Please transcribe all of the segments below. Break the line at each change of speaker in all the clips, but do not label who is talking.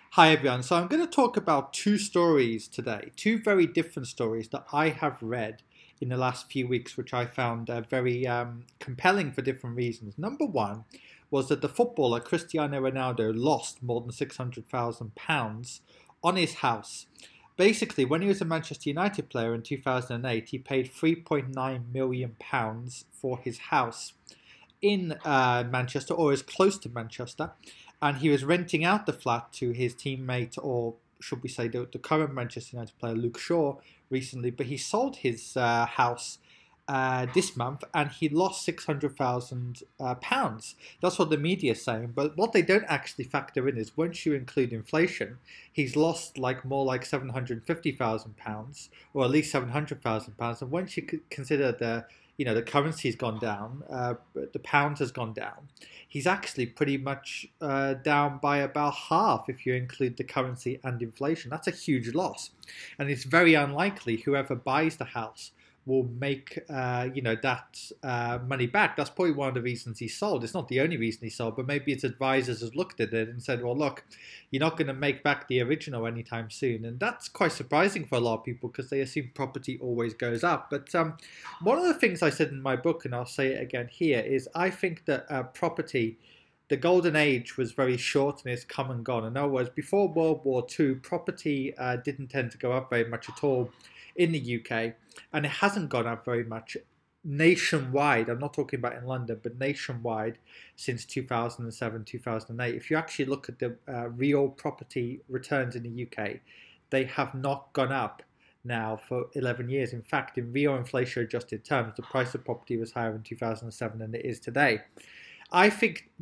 Hi everyone. So I'm going to talk about two stories today, two very different stories that I have read in the last few weeks, which I found very compelling for different reasons. Number one was that the footballer Cristiano Ronaldo lost more than £600,000 on his house. Basically, when he was a Manchester United player in 2008, he paid £3.9 million for his house in Manchester, or as close to Manchester, and he was renting out the flat to his teammate, or should we say the current Manchester United player Luke Shaw recently. But he sold his house this month, and he lost £600,000. That's what the media is saying. But what they don't actually factor in is once you include inflation, he's lost like more like £750,000, or at least £700,000. And once you consider the currency's gone down, the pound has gone down. He's actually pretty much down by about half if you include the currency and inflation. That's a huge loss, and it's very unlikely whoever buys the house will make that money back. That's probably one of the reasons he sold. It's not the only reason he sold, but maybe his advisors has looked at it and said, well, look, you're not going to make back the original anytime soon. And that's quite surprising for a lot of people because they assume property always goes up. But one of the things I said in my book, and I'll say it again here, is I think that property, the golden age was very short and it's come and gone. In other words, before World War II, property didn't tend to go up very much at all in the UK, and it hasn't gone up very much nationwide. I'm not talking about in London, but nationwide since 2007, 2008. If you actually look at the real property returns in the UK, they have not gone up now for 11 years. In fact, in real inflation adjusted terms, the price of property was higher in 2007 than it is today. I think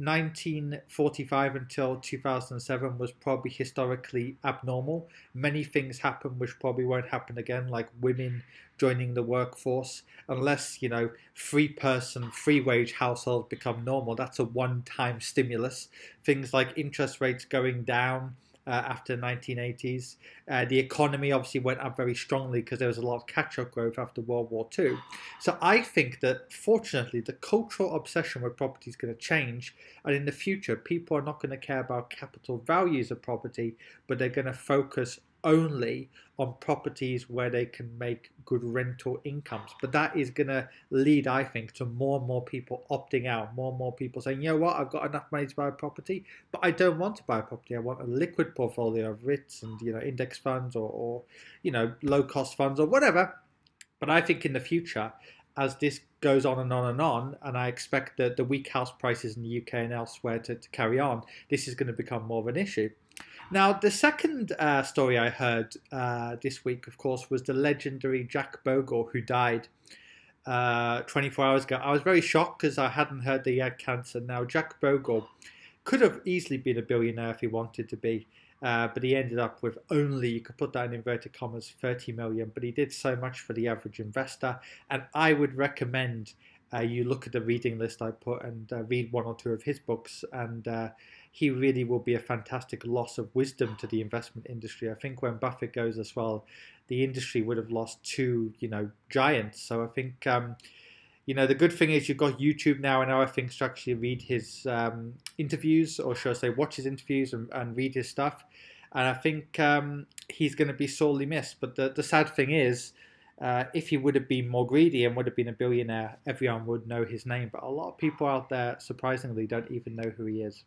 1945 until 2007 was probably historically abnormal. Many things happened which probably won't happen again, like women joining the workforce, unless, free person, free wage households become normal. That's a one time stimulus. Things like interest rates going down after the 1980s. The economy obviously went up very strongly because there was a lot of catch-up growth after World War II. So I think that, fortunately, the cultural obsession with property is going to change, and in the future, people are not going to care about capital values of property, but they're going to focus only on properties where they can make good rental incomes. But that is going to lead, I think, to more and more people opting out, more and more people saying, you know what, I've got enough money to buy a property, but I don't want to buy a property. I want a liquid portfolio of REITs and index funds or low cost funds or whatever. But I think in the future, as this goes on and on and on, and I expect that the weak house prices in the UK and elsewhere to carry on, this is going to become more of an issue. Now, the second story I heard this week, of course, was the legendary Jack Bogle, who died 24 hours ago. I was very shocked because I hadn't heard that he had cancer. Now, Jack Bogle could have easily been a billionaire if he wanted to be, but he ended up with only, you could put that in inverted commas, 30 million. But he did so much for the average investor, and I would recommend you look at the reading list I put and read one or two of his books, and he really will be a fantastic loss of wisdom to the investment industry. I think when Buffett goes as well, the industry would have lost two, giants. So I think, the good thing is you've got YouTube now, and other things to actually read his interviews, or should I say, watch his interviews and read his stuff. And I think he's going to be sorely missed. But the sad thing is, if he would have been more greedy and would have been a billionaire, everyone would know his name. But a lot of people out there, surprisingly, don't even know who he is.